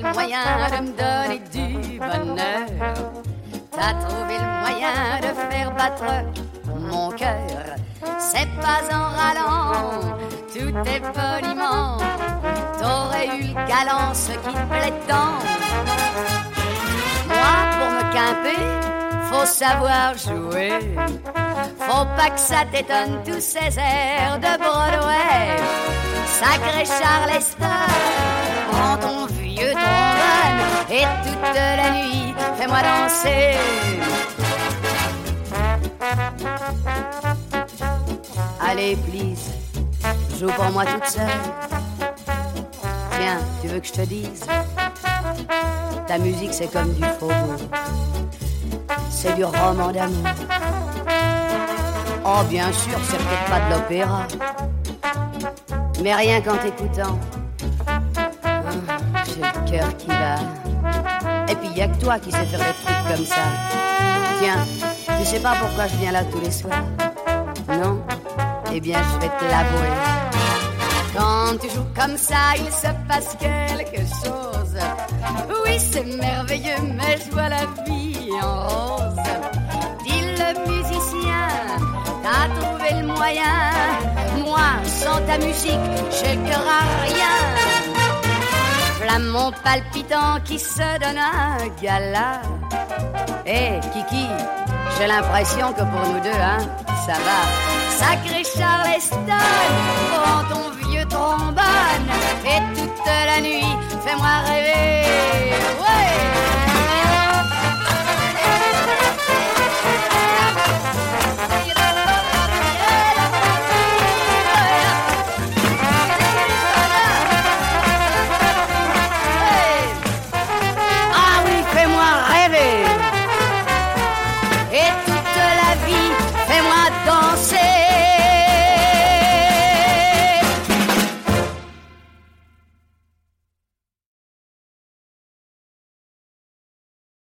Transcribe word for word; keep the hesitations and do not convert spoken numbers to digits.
moyen de me donner du bonheur. T'as trouvé le moyen de faire battre mon cœur. C'est pas en râlant, tout est poliment. T'aurais eu le galant, ce qui te plaît tant. Moi, pour me quimper, faut savoir jouer. Faut pas que ça t'étonne tous ces airs de Broadway. Sacré Charleston, prends ton vieux trombone et toute la nuit, fais-moi danser. Allez, please, joue pour moi toute seule. Tiens, tu veux que je te dise, ta musique c'est comme du faubourg, c'est du roman d'amour. Oh bien sûr, c'est peut-être pas de l'opéra, mais rien qu'en t'écoutant, oh, j'ai le cœur qui bat. Et puis y a que toi qui sais faire des trucs comme ça. Tiens, tu sais pas pourquoi je viens là tous les soirs? Non? Eh bien je vais te l'avouer. Quand tu joues comme ça, il se passe quelque chose. Oui, c'est merveilleux, mais je vois la vie en rose. Dis le musicien, t'as trouvé le moyen. Moi, sans ta musique, j'ai le cœur à rien. Flamand palpitant qui se donne un gala. Eh, hey, Kiki, j'ai l'impression que pour nous deux, hein, ça va. Sacré Charleston, prends ton vieux trombone et toute la nuit, fais-moi rêver. Ouais!